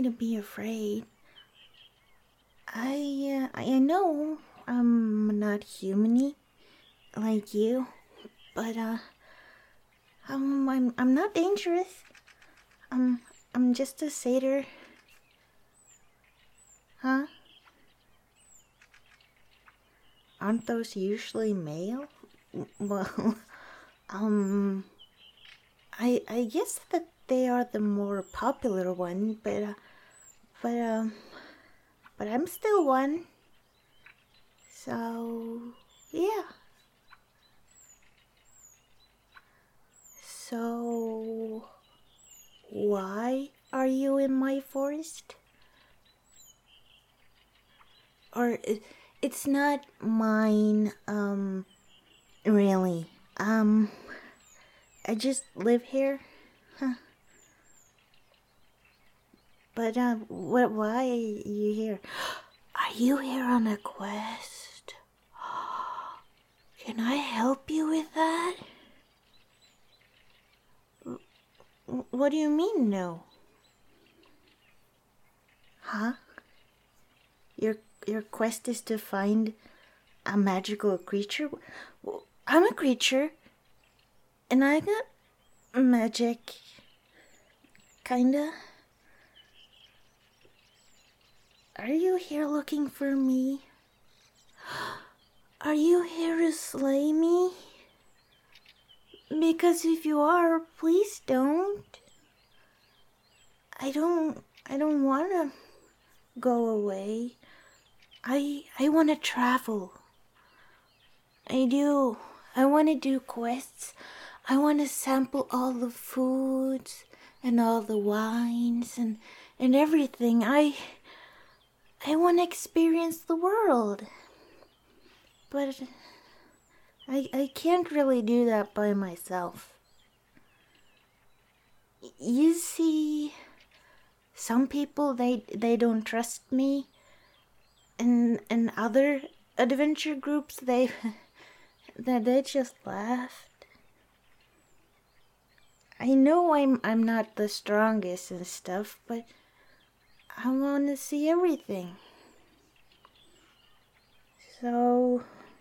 to be afraid. I know I'm not humany like you, but I'm not dangerous. I'm just a satyr. Huh? Aren't those usually male? Well, um, I guess that they are the more popular one, but but I'm still one. So, yeah. So, why are you in my forest? Or it's not mine, really. I just live here. Huh. But, why are you here? Are you here on a quest? Can I help you with that? What do you mean, no? Huh? Your quest is to find a magical creature? I'm a creature, and I got magic. Kinda. Are you here looking for me? Are you here to slay me? Because if you are, please don't. I don't wanna go away. I wanna travel. I do. I wanna do quests. I wanna sample all the foods and all the wines and everything. I wanna experience the world. But I can't really do that by myself. You see, some people they don't trust me, and other adventure groups they just laughed. I know I'm not the strongest and stuff, but I want to see everything. So,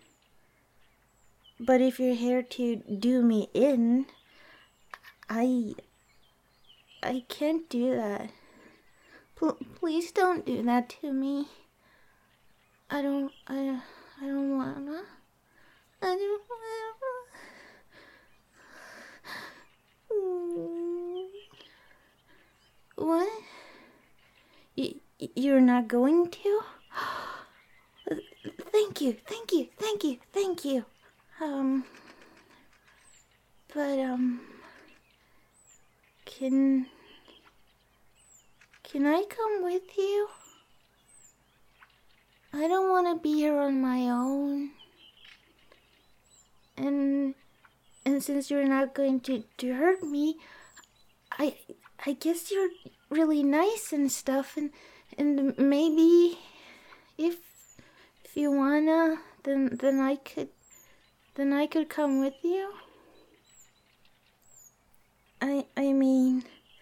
but if you're here to do me in, I can't do that. Please don't do that to me. I don't wanna. I don't wanna. What? You're not going to? Thank you. But can I come with you? I don't want to be here on my own. And since you're not going to hurt me, I guess you're really nice and stuff, and maybe if you wanna, then I could come with you. I mean,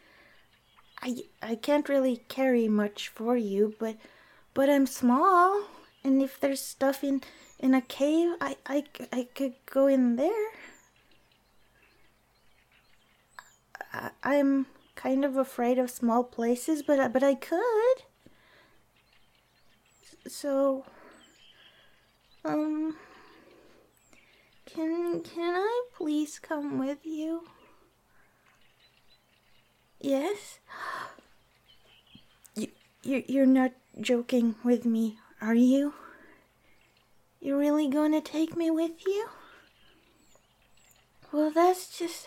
I can't really carry much for you, but I'm small, and if there's stuff in a cave, I could go in there. I'm kind of afraid of small places, but I could. So, can I please come with you? Yes? You're not joking with me, are you? You're really gonna take me with you? Well, that's just...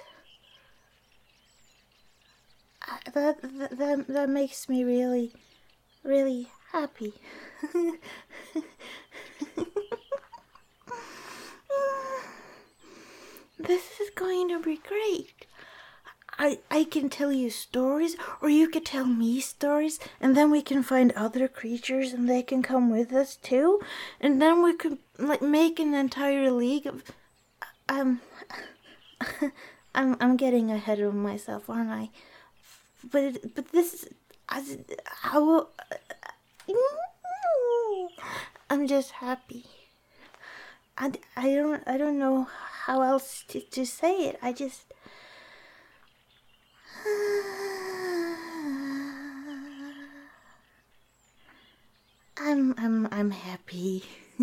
That makes me really, really happy. This is going to be great. I can tell you stories, or you could tell me stories, and then we can find other creatures and they can come with us too, and then we could make an entire league of... I'm getting ahead of myself, aren't I? But this I, I will, I'm just happy. I don't know how else to say it. I just I'm happy.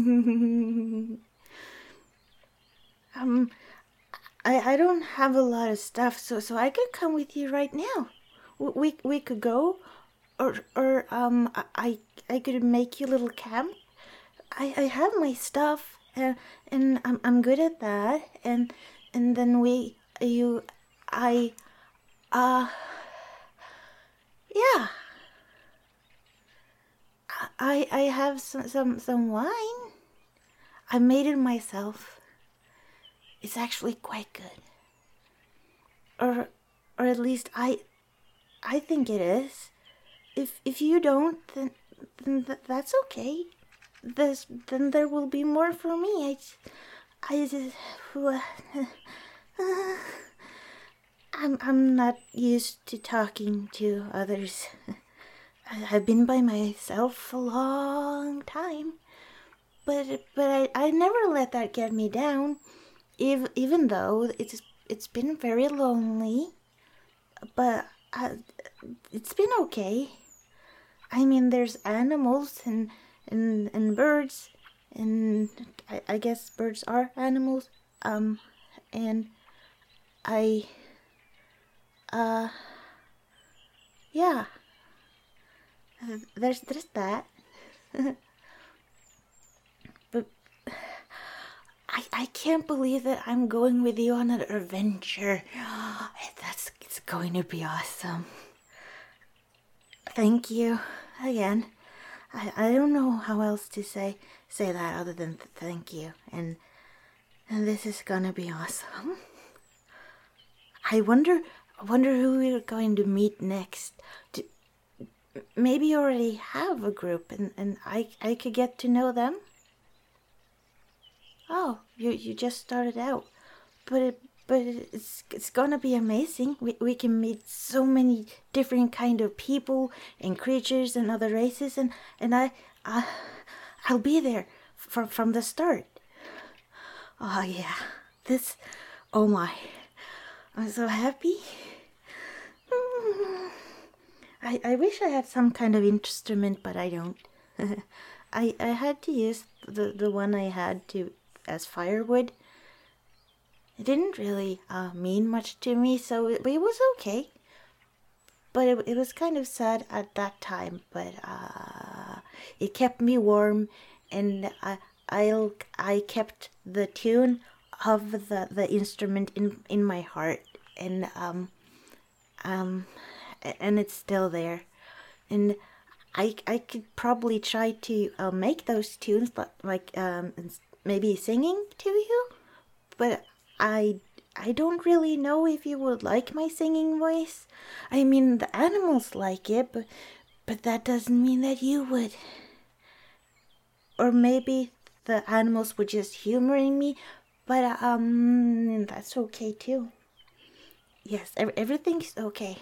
um I don't have a lot of stuff, so I could come with you right now. We could go, or I could make you a little camp. I have my stuff, and I'm good at that. And then I uh yeah, I have some wine. I made it myself. It's actually quite good. Or at least I think it is. If you don't, that's okay. Then there will be more for me. I just I'm not used to talking to others. I've been by myself a long time, but I never let that get me down. Even though it's been very lonely, but it's been okay. I mean, there's animals and birds, and I guess birds are animals. And I yeah, there's that. But I can't believe that I'm going with you on an adventure. It's going to be awesome. Thank you again. I don't know how else to say that other than thank you. And this is gonna be awesome. I wonder who we're going to meet next. Maybe you already have a group, and I could get to know them. Oh, you just started out, but it's gonna be amazing. We can meet so many different kind of people and creatures and other races, and I'll be there from the start. Oh yeah, oh my, I'm so happy. I wish I had some kind of instrument, but I don't. I had to use the one I had to as firewood. It didn't really mean much to me, so it was okay. But it was kind of sad at that time. But it kept me warm, and I kept the tune of the instrument in my heart, and it's still there, and I could probably try to make those tunes, but like maybe singing to you, but I don't really know if you would like my singing voice. I mean, the animals like it, but that doesn't mean that you would. Or maybe the animals were just humoring me, but that's okay too. Yes, everything's okay.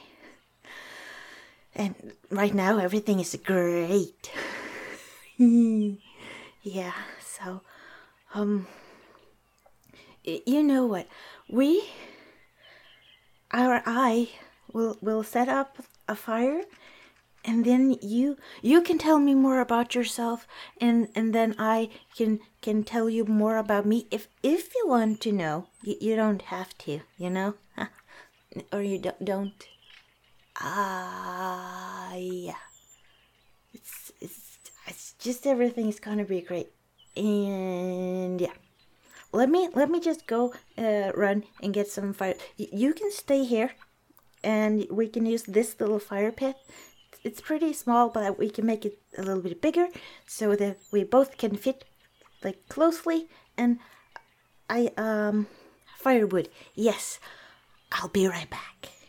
And right now everything is great. Yeah, so you know what? I will set up a fire, and then you can tell me more about yourself, and then I can tell you more about me if you want to know. You don't have to, you know? Or you don't. Yeah. It's just everything's gonna be great. And yeah. Let me just go run and get some fire. You can stay here, and we can use this little fire pit. It's pretty small, but we can make it a little bit bigger so that we both can fit like closely. And firewood. Yes, I'll be right back.